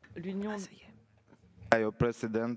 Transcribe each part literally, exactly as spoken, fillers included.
L'Union Ayo President,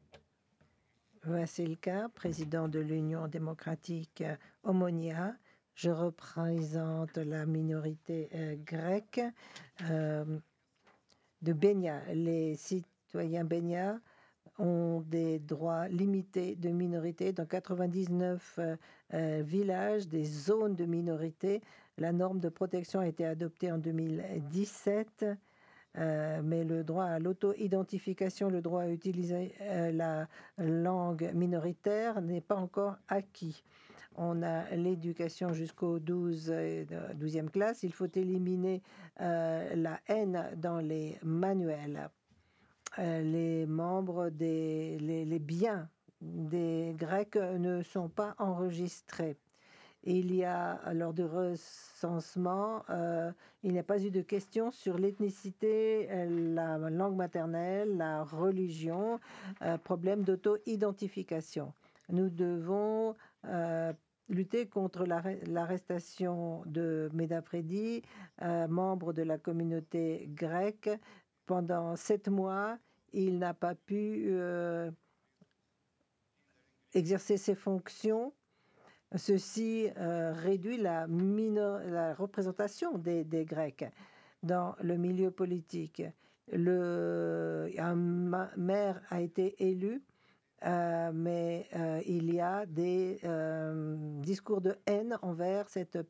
Vasilka, président de l'Union démocratique euh, Omonia. Je représente la minorité euh, grecque euh, de Benya. Les citoyens Benya ont des droits limités de minorité dans quatre-vingt-dix-neuf euh, euh, villages, des zones de minorité. La norme de protection a été adoptée en deux mille dix-sept. Euh, mais le droit à l'auto-identification, le droit à utiliser euh, la langue minoritaire n'est pas encore acquis. On a l'éducation jusqu'au douze, douzième classe. Il faut éliminer euh, la haine dans les manuels. Euh, les membres des les, les biens des Grecs ne sont pas enregistrés. Il y a, lors du recensement, euh, il n'y a pas eu de questions sur l'ethnicité, euh, la langue maternelle, la religion, euh, problème d'auto-identification. Nous devons euh, lutter contre l'arrestation de Medafredi, euh, membre de la communauté grecque. Pendant sept mois, il n'a pas pu euh, exercer ses fonctions. Ceci euh, réduit la, minor, la représentation des, des Grecs dans le milieu politique. Le, un maire a été élu, euh, mais euh, il y a des euh, discours de haine envers cette